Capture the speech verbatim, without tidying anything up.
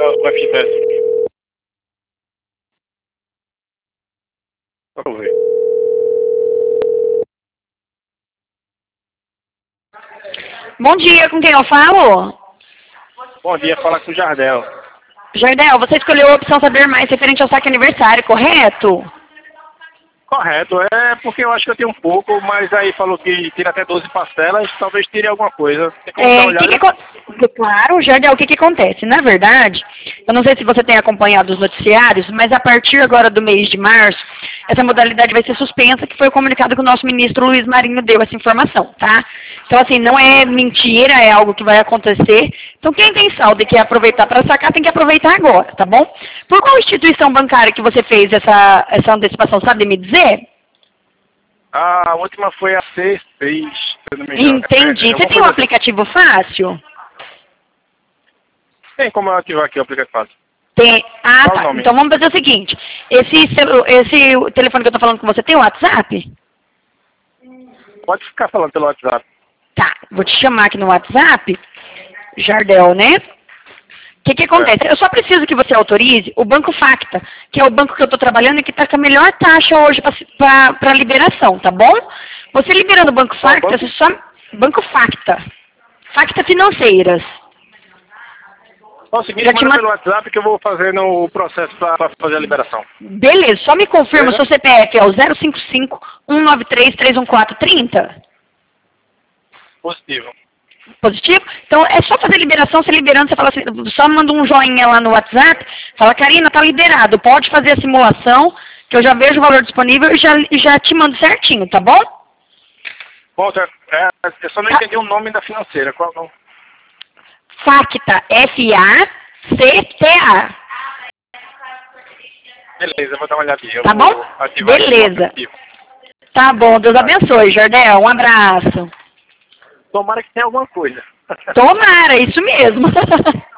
o F T S. Vamos ver. Bom dia, com quem eu falo? Bom dia, fala com o Jardel. Jardel, você escolheu a opção saber mais referente ao saque aniversário, correto? Correto, é porque eu acho que eu tenho um pouco, mas aí falou que tira até doze parcelas, talvez tire alguma coisa. Tem como dar É, uma que olhada? que, acon- claro, Jardel, o que, que acontece? Na verdade, eu não sei se você tem acompanhado os noticiários, mas a partir agora do mês de março, essa modalidade vai ser suspensa, que foi o comunicado que o nosso ministro Luiz Marinho deu essa informação, tá? Então, assim, não é mentira, é algo que vai acontecer. Então, quem tem saldo e quer aproveitar para sacar, tem que aproveitar agora, tá bom? Por qual instituição bancária que você fez essa, essa antecipação, sabe me dizer? A última foi a C seis, se eu não me engano. Entendi. É, Você alguma tem um coisa assim. aplicativo fácil? Tem como eu ativar aqui o aplicativo fácil? Tem. Ah, Qual o tá. nome? Então vamos fazer o seguinte. Esse, celu- esse telefone que eu tô falando com você tem WhatsApp? Pode ficar falando pelo WhatsApp. Tá. Vou te chamar aqui no WhatsApp. Jardel, né? O que que acontece? Eu só preciso que você autorize o Banco Facta, que é o banco que eu estou trabalhando e que está com a melhor taxa hoje para liberação, tá bom? Você liberando o Banco Qual Facta, banco? você só... Banco Facta. Facta Financeiras. Ó, o seguinte, Já te manda ma- pelo WhatsApp que eu vou fazendo o processo para fazer a liberação. Beleza, só me confirma o Beleza? seu C P F, é o zero cinco cinco, um nove três, três um quatro, três zero. Positivo. Positivo? Então é só fazer liberação, você liberando, você fala assim, só manda um joinha lá no WhatsApp, fala, Karina, tá liberado, pode fazer a simulação, que eu já vejo o valor disponível e já, e já te mando certinho, tá bom? Bom, é, eu só não Tá. entendi o nome da financeira. Qual é o nome? Facta, F A C T A, Beleza, eu vou dar uma olhadinha. Eu tá vou bom? ativar aqui o Beleza. aplicativo. Tá bom, Deus abençoe, Jardel, um abraço. Tomara que tenha alguma coisa. Tomara, isso mesmo.